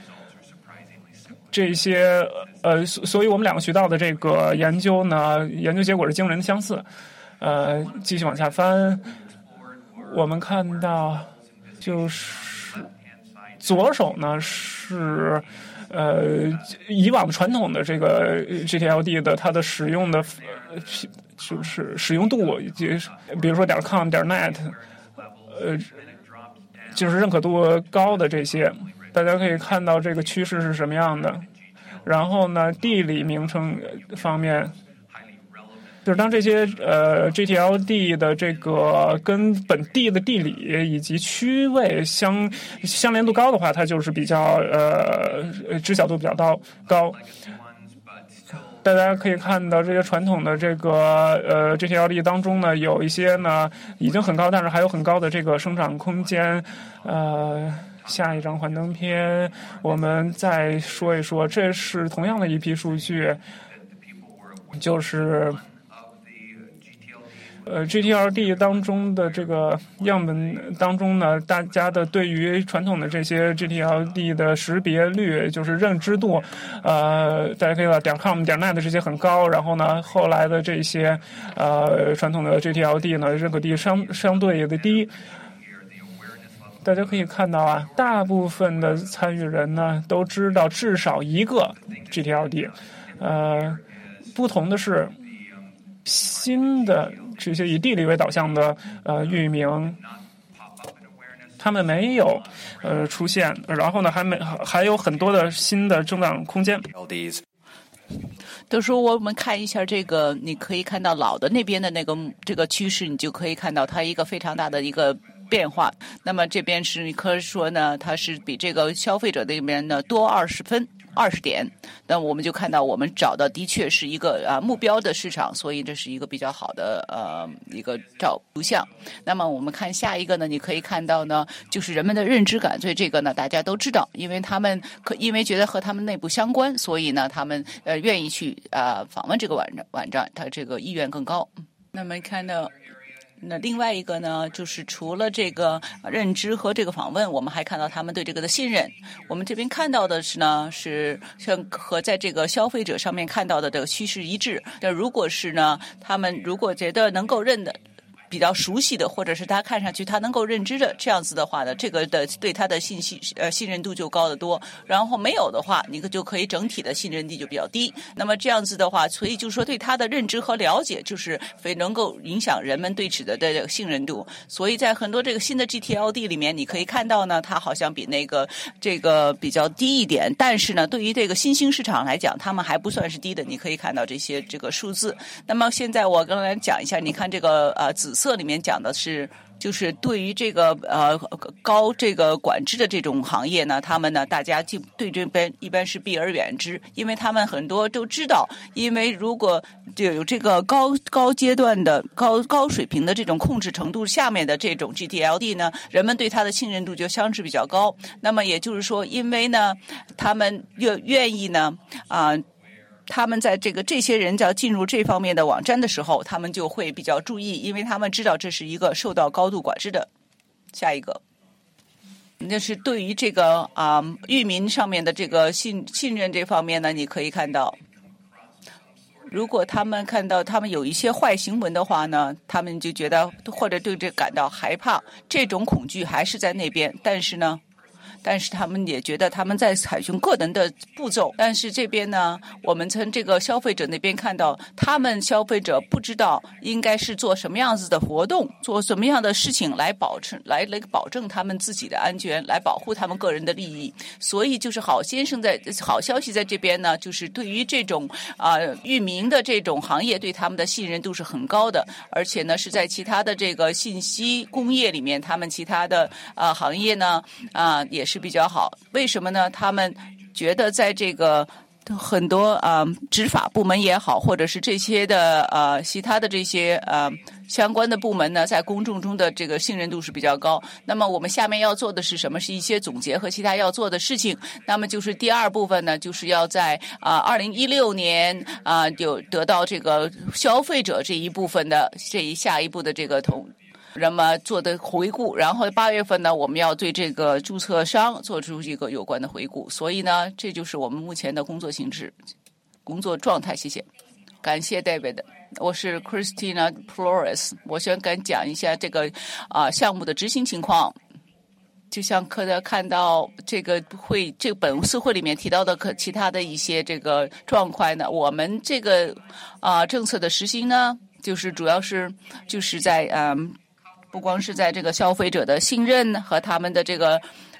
这些呃，所以我们两个渠道的这个研究呢，研究结果是惊人的相似。呃，继续往下翻，我们看到就是左手呢是呃以往传统的这个 G T L D 的它的使用的就是使用度，以及比如说点 com 点 net， 呃，就是认可度高的这些。大家可以看到这个趋势是什么样的， 然后呢，地理名称方面。就是当这些呃 G T L D 的这个跟本地的地理以及区位相相连度高的话，它就是比较呃知晓度比较高高。大家可以看到这些传统的这个呃 G T L D 当中呢，有一些呢已经很高，但是还有很高的这个生长空间。呃，下一张幻灯片，我们再说一说，这是同样的一批数据，就是。呃 ，G T L D 当中的这个样本当中呢，大家的对于传统的这些 G T L D 的识别率，就是认知度，呃，大家可以把点 com 点 net 这些很高，然后呢，后来的这些呃传统的 G T L D 呢，认可度相相对的低。大家可以看到啊，大部分的参与人呢都知道至少一个 G T L D， 呃，不同的是新的。这些以地理为导向的呃域名，他们没有呃出现，然后呢还没还有很多的新的增长空间。 都说我们看一下这个，你可以看到老的那边的那个这个趋势，你就可以看到它一个非常大的一个变化。那么这边是你可以说呢，它是比这个消费者那边呢多二十分。二十点，那我们就看到我们找的的确是一个啊目标的市场，所以这是一个比较好的呃一个照图像。那么我们看下一个呢，你可以看到呢，就是人们的认知感，所以这个呢大家都知道，因为他们可因为觉得和他们内部相关，所以呢他们呃愿意去啊、呃、访问这个网站网站，他这个意愿更高。那么看到。那另外一个呢，就是除了这个认知和这个访问，我们还看到他们对这个的信任。我们这边看到的是呢，是像和在这个消费者上面看到的这个趋势一致。那如果是呢，他们如果觉得能够认的。比较熟悉的，或者是他看上去他能够认知的这样子的话呢，这个的对他的信息呃信任度就高得多。然后没有的话，你就可以整体的信任度就比较低。那么这样子的话，所以就是说对他的认知和了解，就是非能够影响人们对此的这个信任度。所以在很多这个新的 G T L D 里面，你可以看到呢，它好像比那个这个比较低一点，但是呢，对于这个新兴市场来讲，他们还不算是低的。你可以看到这些这个数字。那么现在我刚才讲一下，你看这个呃紫色里面讲的是，就是对于这个呃高这个管制的这种行业呢，他们呢大家就对这边一般是避而远之，因为他们很多都知道，因为如果就有这个高高阶段的高高水平的这种控制程度下面的这种 G T L D 呢，人们对它的信任度就相对比较高。那么也就是说，因为呢，他们愿愿意呢啊。呃他们在这个这些人要进入这方面的网站的时候，他们就会比较注意，因为他们知道这是一个受到高度管制的。下一个，那是对于这个啊、呃、域名上面的这个信信任这方面呢，你可以看到，如果他们看到他们有一些坏新闻的话呢，他们就觉得或者对这感到害怕，这种恐惧还是在那边，但是呢。但是他们也觉得他们在采用个人的步骤，但是这边呢，我们从这个消费者那边看到，他们消费者不知道应该是做什么样子的活动，做什么样的事情来保证来来保证他们自己的安全，来保护他们个人的利益。所以就是好先生在好消息在这边呢，就是对于这种啊、呃、域名的这种行业，对他们的信任度是很高的，而且呢是在其他的这个信息工业里面，他们其他的啊、呃、行业呢啊、呃、也是。是比较好，为什么呢？他们觉得在这个很多啊、呃、执法部门也好，或者是这些的呃其他的这些呃相关的部门呢，在公众中的这个信任度是比较高。那么我们下面要做的是什么？是一些总结和其他要做的事情。那么就是第二部分呢，就是要在啊二零一六年啊、呃、有得到这个消费者这一部分的这一下一步的这个统。那么做的回顾，然后八月份呢，我们要对这个注册商做出一个有关的回顾。所以呢，这就是我们目前的工作性质、工作状态。谢谢，感谢 David， 我是 Christina Flores， 我先敢讲一下这个啊、呃、项目的执行情况。就像可能看到这个会，这个本次会里面提到的可其他的一些这个状况呢，我们这个啊、呃、政策的实行呢，就是主要是就是在嗯。不光是在这个消费者的信任和他们的这个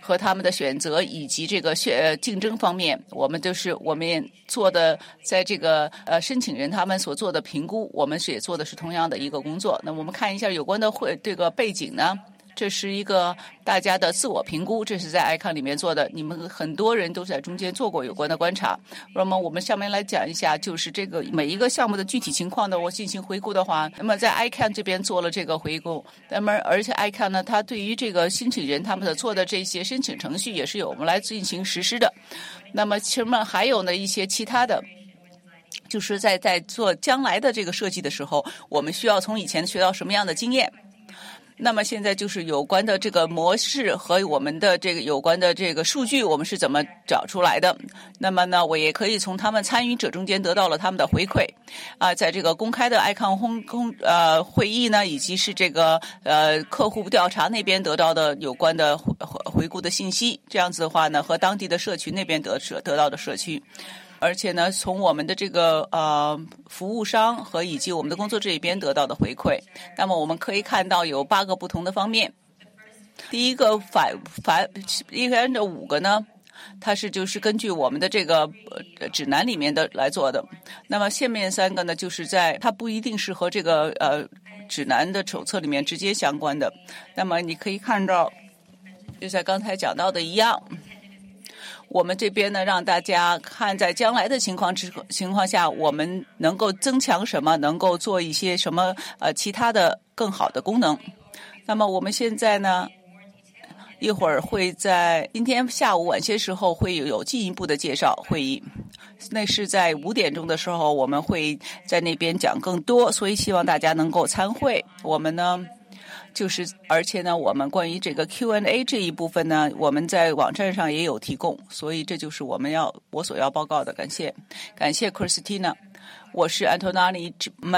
和他们的选择以及这个选竞争方面，我们就是我们也做的在这个呃申请人他们所做的评估，我们是也做的是同样的一个工作。那我们看一下有关的会这个背景呢。这是一个大家的自我评估，这是在 I C O N 里面做的，你们很多人都在中间做过有关的观察。那么我们下面来讲一下，就是这个每一个项目的具体情况呢，我进行回顾的话，那么在 I C O N 这边做了这个回顾，那么而且 I C O N 呢，它对于这个申请人他们的做的这些申请程序也是由我们来进行实施的。那么其实还有呢一些其他的。就是在在做将来的这个设计的时候，我们需要从以前学到什么样的经验。那么现在就是有关的这个模式和我们的这个有关的这个数据，我们是怎么找出来的？那么呢，我也可以从他们参与者中间得到了他们的回馈啊、呃，在这个公开的 I C O N 公公呃会议呢，以及是这个呃客户调查那边得到的有关的回回顾的信息，这样子的话呢，和当地的社区那边得得到的社区。而且呢，从我们的这个呃服务商和以及我们的工作这一边得到的回馈，那么我们可以看到有八个不同的方面。第一个反反一般的五个呢，它是就是根据我们的这个呃指南里面的来做的。那么下面三个呢，就是在它不一定是和这个呃指南的手册里面直接相关的。那么你可以看到，就像刚才讲到的一样。我们这边呢，让大家看在将来的情况之情况下，我们能够增强什么，能够做一些什么呃其他的更好的功能。那么我们现在呢，一会儿会在今天下午晚些时候会有进一步的介绍会议。那是在五点钟的时候，我们会在那边讲更多，所以希望大家能够参会。我们呢。就是，而且呢，我们关于这个 Q and A 这一部分呢，我们在网站上也有提供，所以这就是我们要我所要报告的。感谢，感谢 Christina， 我是 Antonani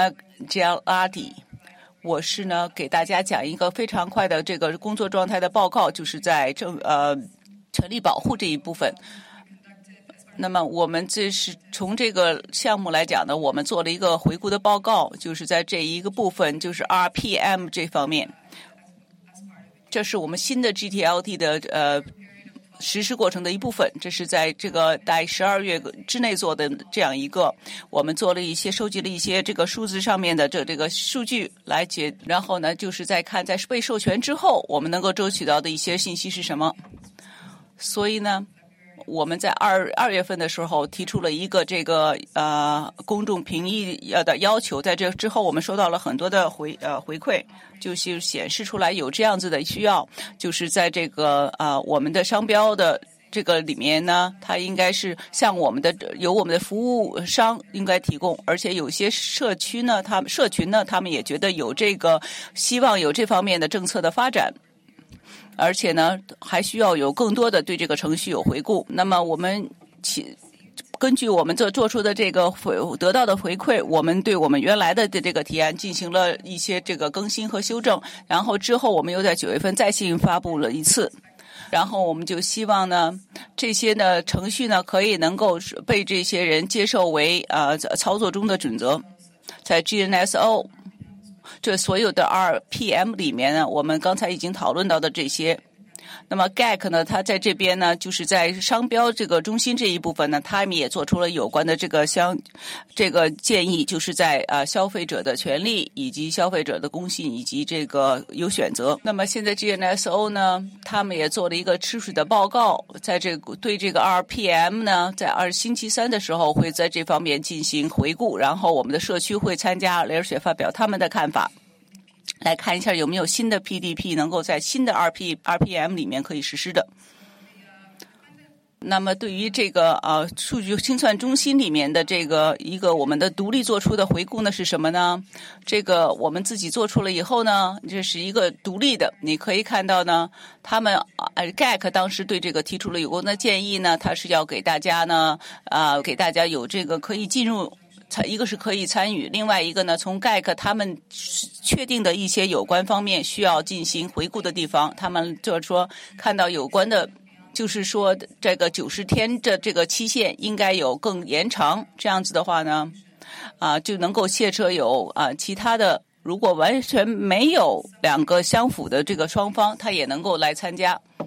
Maggiardi， 我是呢给大家讲一个非常快的这个工作状态的报告，就是在政呃权利保护这一部分。那么我们这是从这个项目来讲呢，我们做了一个回顾的报告，就是在这一个部分，就是 R P M 这方面。这是我们新的 G T L D 的呃实施过程的一部分，这是在这个在十二月之内做的这样一个，我们做了一些收集了一些这个数字上面的这这个数据来解，然后呢就是在看在被授权之后，我们能够收取到的一些信息是什么。所以呢。我们在二二月份的时候提出了一个这个呃公众评议的要求，在这之后我们收到了很多的回呃回馈，就是显示出来有这样子的需要，就是在这个呃我们的商标的这个里面呢，它应该是向我们的由我们的服务商应该提供，而且有些社区呢，他们社群呢，他们也觉得有这个希望有这方面的政策的发展。而且呢，还需要有更多的对这个程序有回顾。那么我们起根据我们做做出的这个回得到的回馈，我们对我们原来的这个提案进行了一些这个更新和修正。然后之后我们又在九月份再新发布了一次。然后我们就希望呢，这些呢程序呢可以能够被这些人接受为呃操作中的准则，在 G N S O。这所有的 R P M 里面呢，我们刚才已经讨论到的这些。那么 G A C 呢，它在这边呢，就是在商标这个中心这一部分呢，他们也做出了有关的这个相这个建议，就是在呃消费者的权利以及消费者的公信以及这个有选择。那么现在 G N S O 呢，他们也做了一个吃水的报告，在这个对这个 R P M 呢，在二星期三的时候会在这方面进行回顾，然后我们的社区会参加雷尔雪发表他们的看法。来看一下有没有新的 P D P 能够在新的 R P R P M 里面可以实施的。那么对于这个呃数据清算中心里面的这个一个我们的独立做出的回顾呢是什么呢？这个我们自己做出了以后呢，这是一个独立的，你可以看到呢，他们呃 G A C 当时对这个提出了有关的建议呢，它是要给大家呢啊、呃、给大家有这个可以进入。一个是可以参与，另外一个呢，从 G A C 他们确定的一些有关方面需要进行回顾的地方，他们就是说看到有关的，就是说这个九十天的这个期限应该有更延长，这样子的话呢，啊就能够卸车有啊其他的，如果完全没有两个相符的这个双方，他也能够来参加。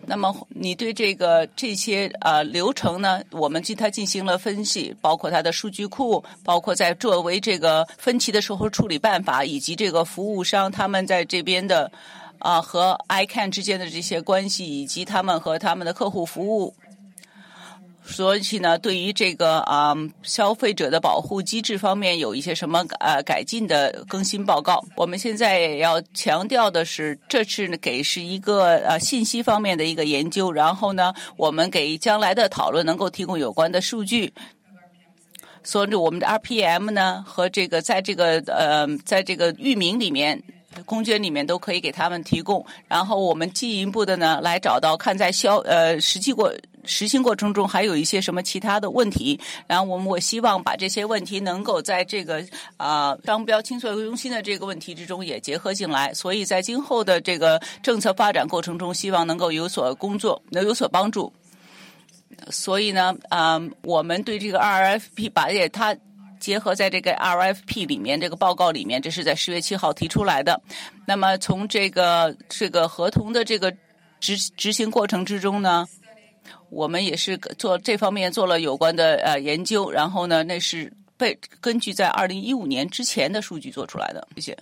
那么你对这个这些呃流程呢，我们对它进行了分析，包括它的数据库，包括在作为这个分歧的时候处理办法，以及这个服务商他们在这边的啊、呃、和 I C A N 之间的这些关系，以及他们和他们的客户服务。所以呢，对于这个啊、嗯、消费者的保护机制方面有一些什么呃改进的更新报告。我们现在也要强调的是，这是给是一个呃信息方面的一个研究，然后呢，我们给将来的讨论能够提供有关的数据。所以我们的 R P M 呢和这个在这个呃在这个域名里面。公卷里面都可以给他们提供，然后我们进一步的呢来找到看在销呃实际过实行过程中还有一些什么其他的问题，然后我们我希望把这些问题能够在这个啊、呃、商标清算中心的这个问题之中也结合进来，所以在今后的这个政策发展过程中，希望能够有所工作，能有所帮助。所以呢，啊、呃，我们对这个 R F P 把也它。结合在这个 R F P 里面，这个报告里面，这是在十月七号提出来的。那么从这个这个合同的这个执执行过程之中呢，我们也是做这方面做了有关的呃研究，然后呢，那是被根据在二零一五年之前的数据做出来的。谢谢。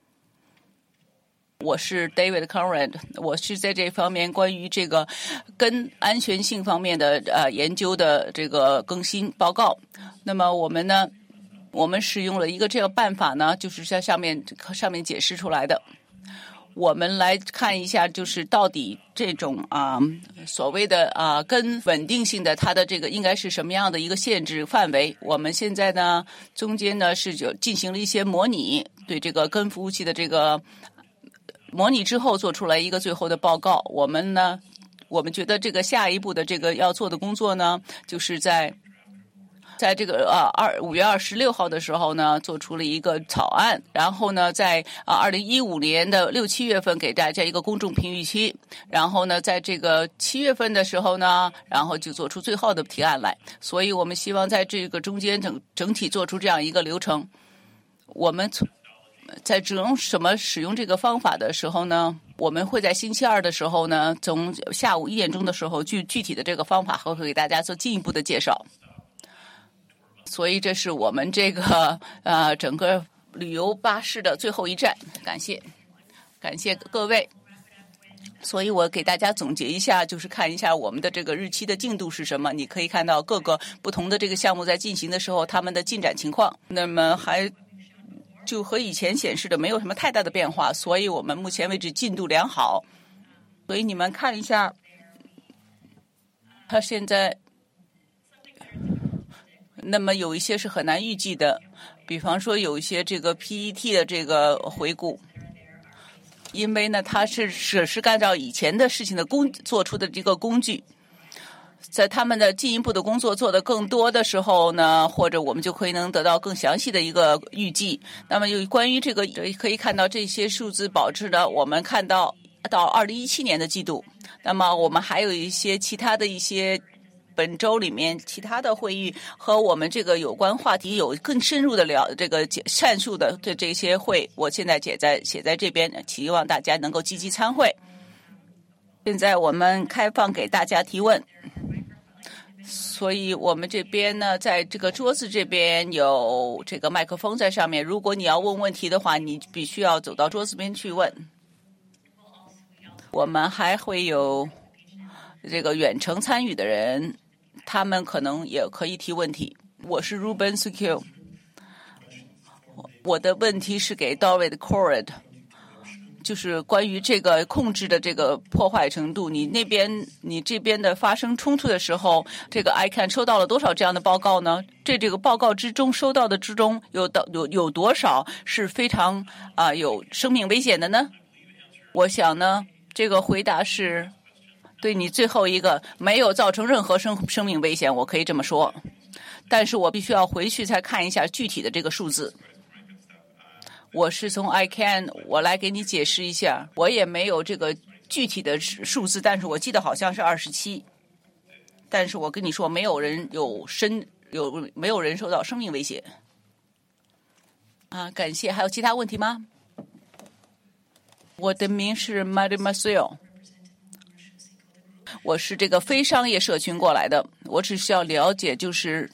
我是 David Conrad， 我是在这方面关于这个跟安全性方面的呃研究的这个更新报告。那么我们呢？我们使用了一个这个办法呢，就是在上面上面解释出来的。我们来看一下，就是到底这种啊、呃、所谓的啊、呃、跟稳定性的它的这个应该是什么样的一个限制范围。我们现在呢中间呢是就进行了一些模拟，对这个跟服务器的这个模拟之后做出来一个最后的报告。我们呢，我们觉得这个下一步的这个要做的工作呢，就是在。在这个呃二五月二十六号的时候呢，做出了一个草案，然后呢，在啊二零一五年的六七月份给大家一个公众评议期，然后呢，在这个七月份的时候呢，然后就做出最后的提案来。所以我们希望在这个中间整整体做出这样一个流程。我们从在使用什么使用这个方法的时候呢，我们会在星期二的时候呢，从下午一点钟的时候，具具体的这个方法会给大家做进一步的介绍。所以这是我们这个呃整个旅游巴士的最后一站，感谢感谢各位。所以我给大家总结一下，就是看一下我们的这个日期的进度是什么。你可以看到各个不同的这个项目在进行的时候，他们的进展情况。那么还就和以前显示的没有什么太大的变化，所以我们目前为止进度良好。所以你们看一下，它现在。那么有一些是很难预计的，比方说有一些这个 P E T 的这个回顾，因为呢它是只是按照以前的事情的工做出的这个工具，在他们的进一步的工作做得更多的时候呢，或者我们就可以能得到更详细的一个预计。那么有关于这个可以看到这些数字保质呢，我们看到到二零一七年的季度，那么我们还有一些其他的一些。本周里面其他的会议和我们这个有关话题有更深入的了这个阐述的对这些会，我现在写在写在这边，希望大家能够积极参会。现在我们开放给大家提问，所以我们这边呢，在这个桌子这边有这个麦克风在上面，如果你要问问题的话，你必须要走到桌子边去问。我们还会有这个远程参与的人。他们可能也可以提问题。我是 Ruben Secure， 我的问题是给 David Conrad， 就是关于这个控制的这个破坏程度。你那边你这边的发生冲突的时候，这个 I C A N 收到了多少这样的报告呢？这这个报告之中收到的之中有到有有多少是非常啊、呃、有生命危险的呢？我想呢，这个回答是。对你最后一个没有造成任何生生命危险，我可以这么说，但是我必须要回去再看一下具体的这个数字。我是从 I C A N， 我来给你解释一下，我也没有这个具体的数字，但是我记得好像是二十七，但是我跟你说，没有人有身有没有人受到生命威胁。啊，感谢。还有其他问题吗？我的名是 Marie Marcel。 我是这个非商业社群过来的，我只是要了解就是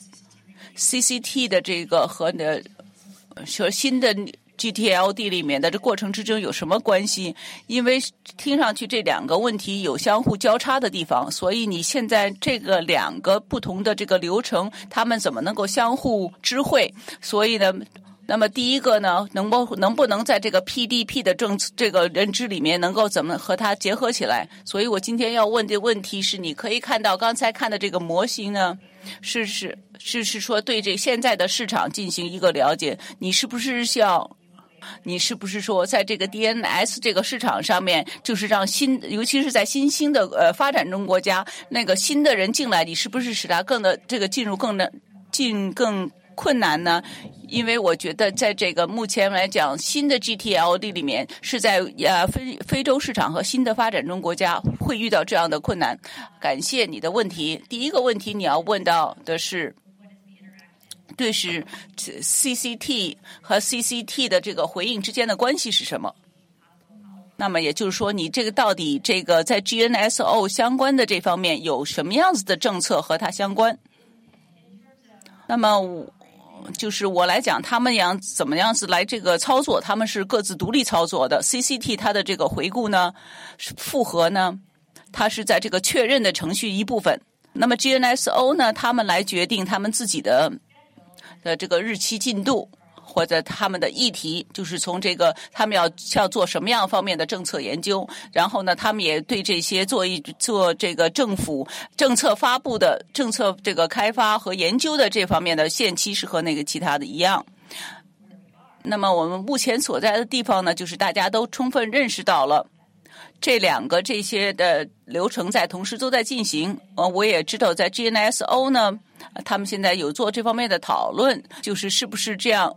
C C T 的这个和的和新的 G T L D 里面的这过程之中有什么关系？因为听上去这两个问题有相互交叉的地方，所以你现在这个两个不同的这个流程，他们怎么能够相互知会？所以呢，那么第一个呢，能不能不能在这个 P D P 的政这个认知里面能够怎么和它结合起来？所以我今天要问的问题是，你可以看到刚才看的这个模型呢，是是是是说对这现在的市场进行一个了解，你是不是要？你是不是说在这个 D N S 这个市场上面，就是让新，尤其是在新兴的呃发展中国家，那个新的人进来，你是不是使他更的这个进入更的进更困难呢？因为我觉得在这个目前来讲，新的 G T L D 里面是在呃非非洲市场和新的发展中国家会遇到这样的困难。感谢你的问题。第一个问题你要问到的是，对是 C C T 和 C C T 的这个回应之间的关系是什么？那么也就是说，你这个到底这个在 G N S O 相关的这方面有什么样子的政策和它相关？那么就是我来讲，他们样怎么样子来这个操作，他们是各自独立操作的。C C T 它的这个回顾呢，复核呢，它是在这个确认的程序一部分。那么 G N S O 呢，他们来决定他们自己的的这个日期进度，或者他们的议题，就是从这个他们要要做什么样方面的政策研究，然后呢，他们也对这些做一做这个政府政策发布的政策这个开发和研究的这方面的限期是和那个其他的一样。那么我们目前所在的地方呢，就是大家都充分认识到了这两个这些的流程在同时都在进行。呃，我也知道在 G N S O 呢，他们现在有做这方面的讨论，就是是不是这样，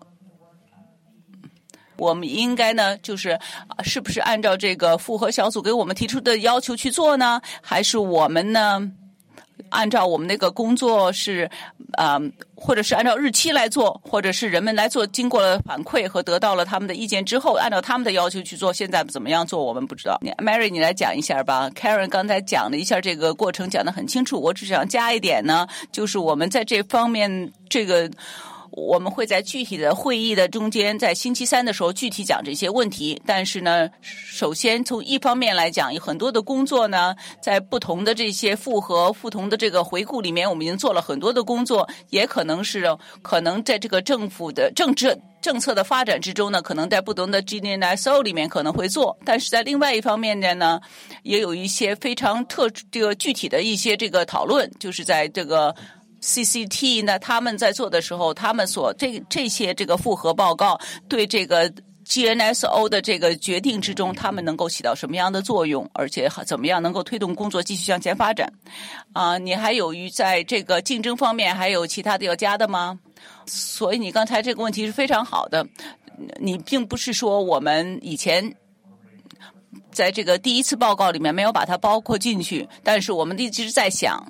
我们应该呢，就是是不是按照这个复核小组给我们提出的要求去做呢？还是我们呢，按照我们那个工作是，呃，或者是按照日期来做，或者是人们来做，经过了反馈和得到了他们的意见之后，按照他们的要求去做。现在怎么样做，我们不知道。Mary， 你来讲一下吧。Karen 刚才讲了一下这个过程，讲得很清楚。我只想加一点呢，就是我们在这方面这个。我们会在具体的会议的中间，在星期三的时候具体讲这些问题。但是呢，首先从一方面来讲，有很多的工作呢，在不同的这些复核、不同的这个回顾里面，我们已经做了很多的工作，也可能是可能在这个政府的政治政策的发展之中呢，可能在不同的 G N S O 里面可能会做。但是在另外一方面呢，也有一些非常特这个具体的一些这个讨论，就是在这个。C C T 呢，他们在做的时候，他们所这这些这个复核报告对这个 G N S O 的这个决定之中，他们能够起到什么样的作用，而且怎么样能够推动工作继续向前发展？啊、呃，你还有于在这个竞争方面还有其他的要加的吗？所以你刚才这个问题是非常好的，你并不是说我们以前。在这个第一次报告里面没有把它包括进去，但是我们一直在想。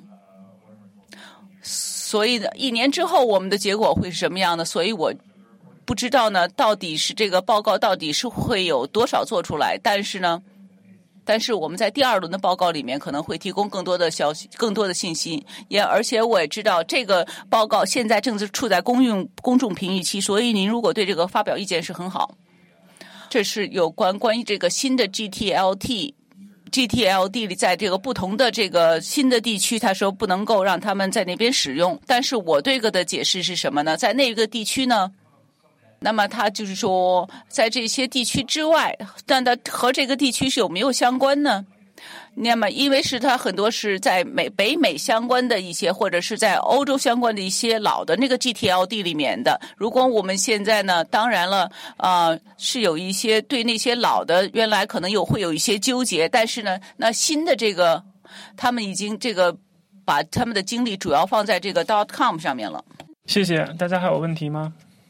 所以呢，一年之后我们的结果会是什么样的？所以我不知道呢，到底是这个报告到底是会有多少做出来。但是呢，但是我们在第二轮的报告里面可能会提供更多的消息、更多的信息。也而且我也知道这个报告现在正是处在公用公众评议期，所以您如果对这个发表意见是很好。这是有关关于这个新的 G T L T。G T L D 里在这个不同的这个新的地区，他说不能够让他们在那边使用。但是我对这个的解释是什么呢？在那个地区呢，那么他就是说，在这些地区之外，但它和这个地区是有没有相关呢？那么，因为是它很多是在美北美相关的一些，或者是在欧洲相关的一些老的那个 G T L D 里面的。如果我们现在呢，当然了，呃，是有一些对那些老的原来可能有会有一些纠结，但是呢，那新的这个他们已经这个把他们的精力主要放在这个 .com 上面了。 谢谢，大家还有问题吗？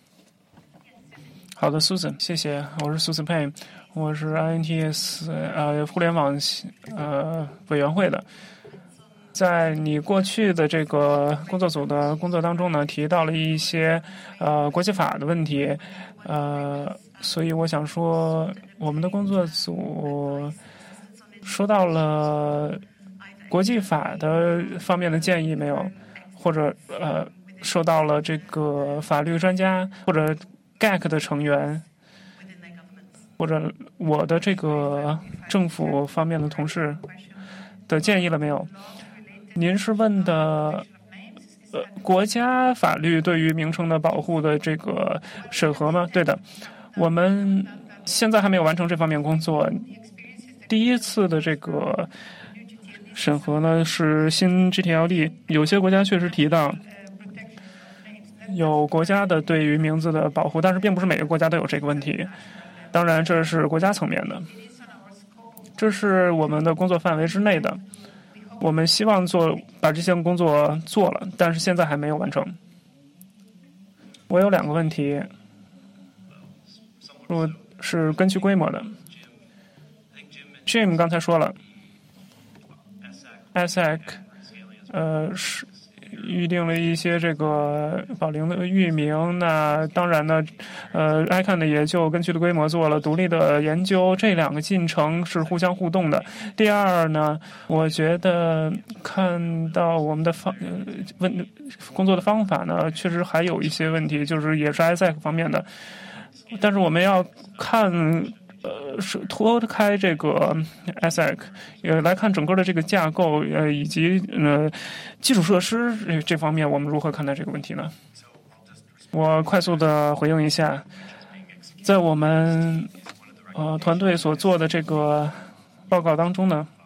好的 ，Susan， 谢谢，我是 Susan Payne。我是 I N T S 呃互联网呃委员会的，在你过去的这个工作组的工作当中呢，提到了一些呃国际法的问题，呃，所以我想说，我们的工作组说到了国际法的方面的建议没有，或者呃受到了这个法律专家或者 G A C 的成员，或者我的这个政府方面的同事的建议了没有？您是问的呃国家法律对于名称的保护的这个审核吗？对的，我们现在还没有完成这方面工作。第一次的这个审核呢是新 G T L D， 有些国家确实提到有国家的对于名字的保护，但是并不是每个国家都有这个问题。当然这是国家层面的，这是我们的工作范围之内的，我们希望做把这项工作做了，但是现在还没有完成。我有两个问题，我是根据规模的。Jim 刚才说了 ，A S A C 呃是预定了一些这个保龄的域名，那当然呢，呃 ，I C A N 呢也就根据的规模做了独立的研究，这两个进程是互相互动的。第二呢，我觉得看到我们的方呃问工作的方法呢，确实还有一些问题，就是也是 I S A C 方面的，但是我们要看。呃，是脱开这个 A S A C， 也来看整个的这个架构，呃，以及呃基础设施这这方面，我们如何看待这个问题呢？我快速的回应一下，在我们呃团队所做的这个报告当中呢，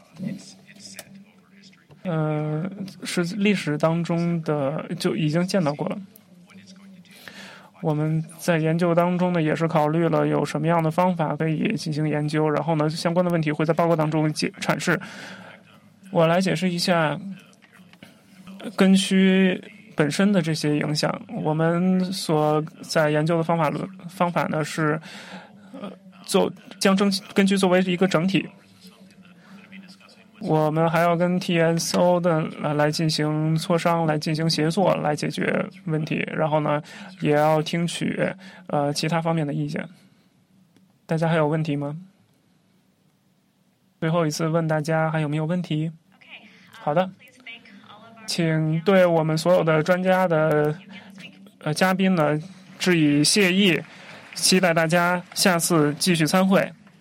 呃，是历史当中的就已经见到过了。我们在研究当中呢，也是考虑了有什么样的方法可以进行研究，然后呢，相关的问题会在报告当中解阐释。我来解释一下根区本身的这些影响。我们所在研究的方法论方法呢是，呃，做将根根区作为一个整体。我们还要跟 T S O 的来进行磋商，来进行协作，来解决问题。然后呢，也要听取呃其他方面的意见。大家还有问题吗？最后一次问大家还有没有问题？好的，请对我们所有的专家的呃嘉宾呢致以谢意，期待大家下次继续参会。